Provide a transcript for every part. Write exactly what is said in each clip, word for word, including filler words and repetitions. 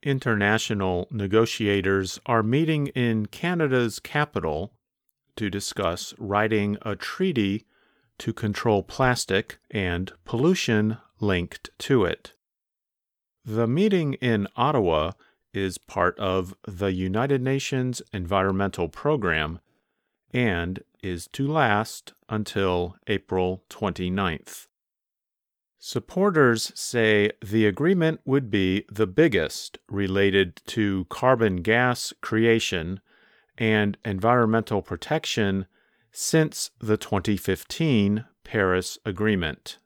International negotiators are meeting in Canada's capital to discuss writing a treaty to control plastic and pollution linked to it. The meeting in Ottawa is part of the United Nations Environmental Program and is to last until April twenty-ninth. Supporters say the agreement would be the biggest related to carbon gas creation and environmental protection since the twenty fifteen Paris Agreement.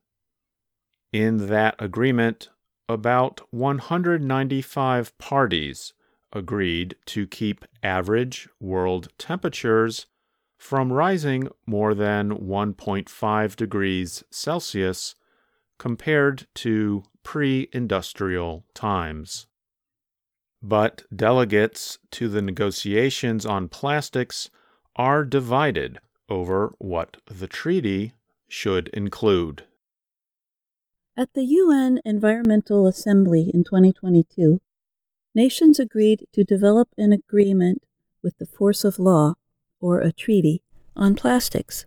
In that agreement, about one hundred ninety-five parties agreed to keep average world temperatures from rising more than one point five degrees Celsius compared to pre-industrial times. But delegates to the negotiations on plastics are divided over what the treaty should include. At the U N Environmental Assembly in twenty twenty-two, nations agreed to develop an agreement with the force of law, or a treaty, on plastics.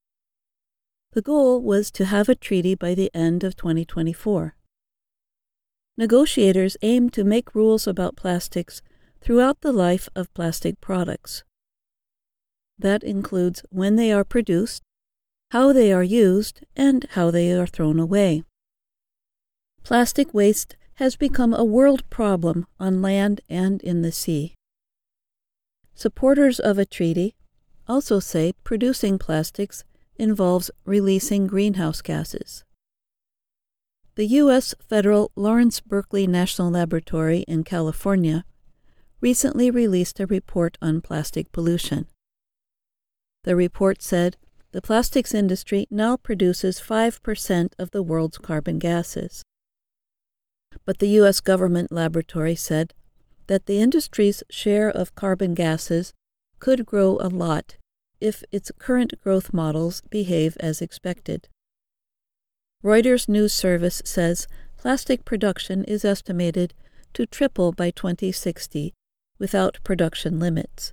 The goal was to have a treaty by the end of twenty twenty-four. Negotiators aim to make rules about plastics throughout the life of plastic products. That includes when they are produced, how they are used, and how they are thrown away. Plastic waste has become a world problem on land and in the sea. Supporters of a treaty also say producing plastics involves releasing greenhouse gases. The U S Federal Lawrence Berkeley National Laboratory in California recently released a report on plastic pollution. The report said the plastics industry now produces five percent of the world's carbon gases. But the U S government laboratory said that the industry's share of carbon gases could grow a lot if its current growth models behave as expected. Reuters News Service says plastic production is estimated to triple by twenty sixty without production limits.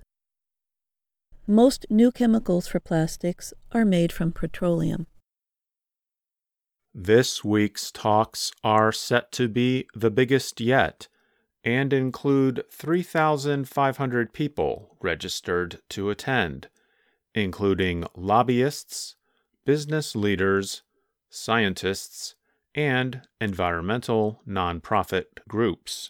Most new chemicals for plastics are made from petroleum. This week's talks are set to be the biggest yet and include three thousand five hundred people registered to attend, including lobbyists, business leaders, scientists, and environmental nonprofit groups.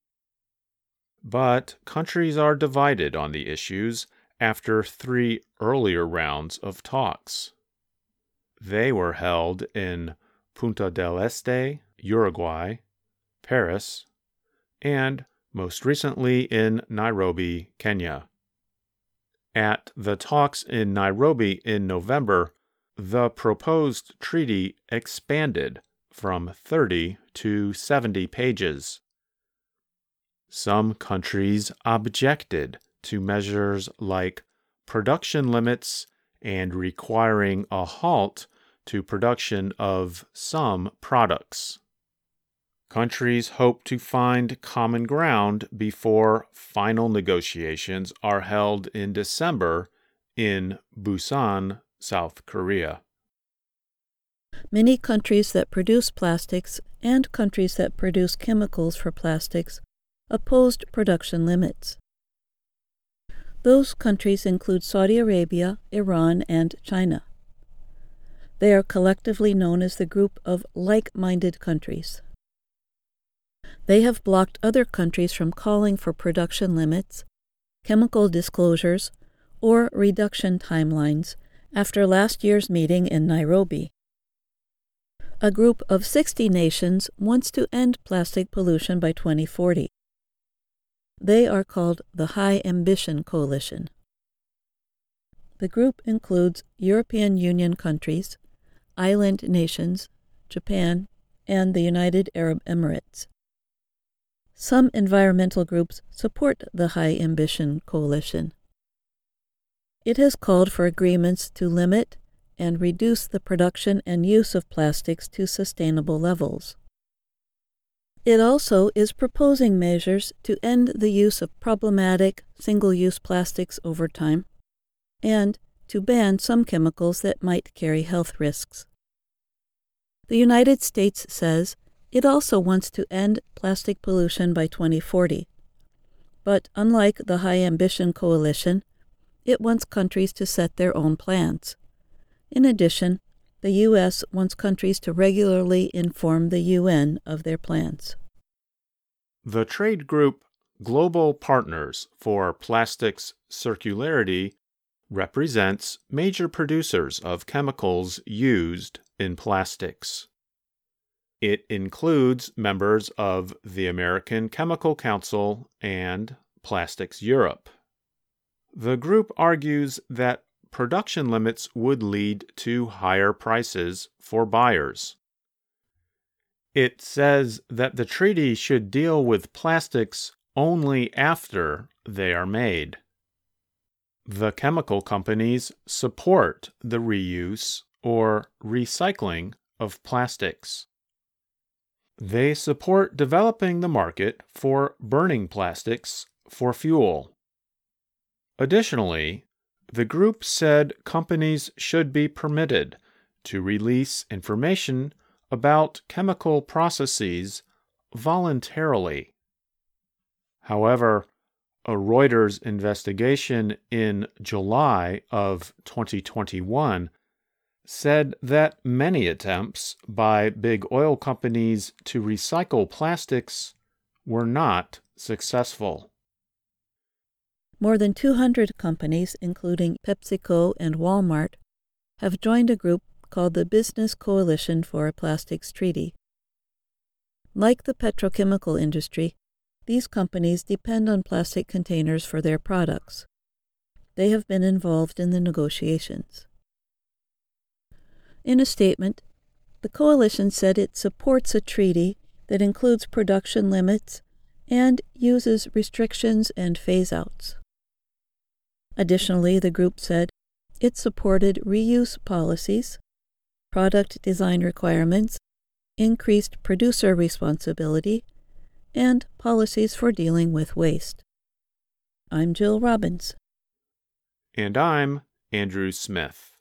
But countries are divided on the issues after three earlier rounds of talks. They were held in Punta del Este, Uruguay, Paris, and most recently in Nairobi, Kenya. At the talks in Nairobi in November, the proposed treaty expanded from thirty to seventy pages. Some countries objected to measures like production limits and requiring a halt to production of some products. Countries hope to find common ground before final negotiations are held in December in Busan, South Korea. Many countries that produce plastics and countries that produce chemicals for plastics opposed production limits. Those countries include Saudi Arabia, Iran, and China. They are collectively known as the Group of Like-Minded Countries. They have blocked other countries from calling for production limits, chemical disclosures, or reduction timelines after last year's meeting in Nairobi. A group of sixty nations wants to end plastic pollution by twenty forty. They are called the High Ambition Coalition. The group includes European Union countries, island nations, Japan, and the United Arab Emirates. Some environmental groups support the High Ambition Coalition. It has called for agreements to limit and reduce the production and use of plastics to sustainable levels. It also is proposing measures to end the use of problematic single-use plastics over time and to ban some chemicals that might carry health risks. The United States says it also wants to end plastic pollution by twenty forty, but unlike the High Ambition Coalition, it wants countries to set their own plans. In addition, the U S wants countries to regularly inform the U N of their plans. The trade group Global Partners for Plastics Circularity represents major producers of chemicals used in plastics. It includes members of the American Chemical Council and Plastics Europe. The group argues that production limits would lead to higher prices for buyers. It says that the treaty should deal with plastics only after they are made. The chemical companies support the reuse or recycling of plastics. They support developing the market for burning plastics for fuel. Additionally, the group said companies should be permitted to release information about chemical processes voluntarily. However, a Reuters investigation in July of twenty twenty-one said that many attempts by big oil companies to recycle plastics were not successful. More than two hundred companies, including PepsiCo and Walmart, have joined a group called the Business Coalition for a Plastics Treaty. Like the petrochemical industry, these companies depend on plastic containers for their products. They have been involved in the negotiations. In a statement, the coalition said it supports a treaty that includes production limits and uses restrictions and phase-outs. Additionally, the group said it supported reuse policies, product design requirements, increased producer responsibility, and policies for dealing with waste. I'm Jill Robbins. And I'm Andrew Smith.